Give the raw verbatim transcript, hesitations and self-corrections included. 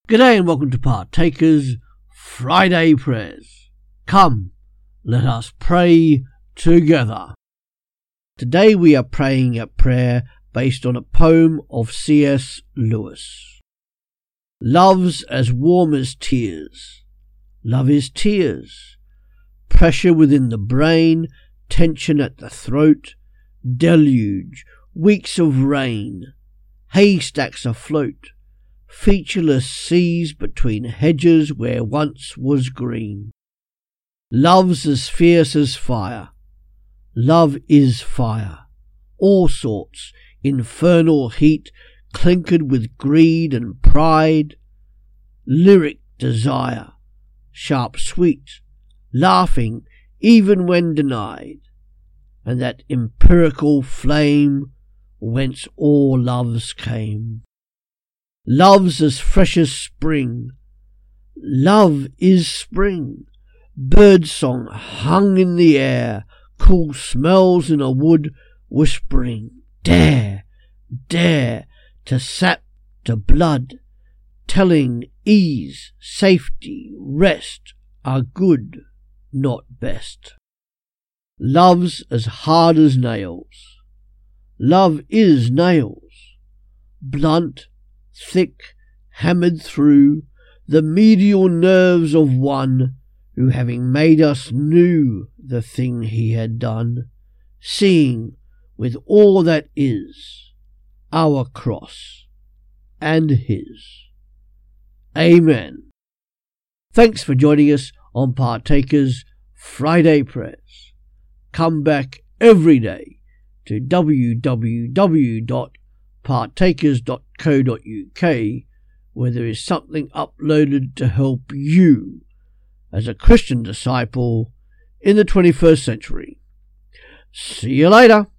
G'day and welcome to Partakers Friday Prayers. Come, let us pray together. Today we are praying a prayer based on a poem of C S Lewis. Love's as warm as tears. Love is tears. Pressure within the brain, tension at the throat, deluge, weeks of rain, haystacks afloat, featureless seas between hedges where once was green. Love's as fierce as fire. Love is fire. All sorts, infernal heat, clinkered with greed and pride. Lyric desire, sharp sweet, laughing even when denied. And that empirical flame whence all loves came. Love's as fresh as spring. Love is spring. Birdsong hung in the air, cool smells in a wood whispering, dare, dare, to sap, to blood, telling ease, safety, rest are good, not best. Love's as hard as nails. Love is nails, blunt, thick, hammered through the medial nerves of one who, having made us, knew the thing he had done, seeing with all that is our cross and his. Amen. Thanks for joining us on Partakers Friday Prayers. Come back every day to w w w dot partakers dot co dot u k where there is something uploaded to help you as a Christian disciple in the twenty-first century. See you later.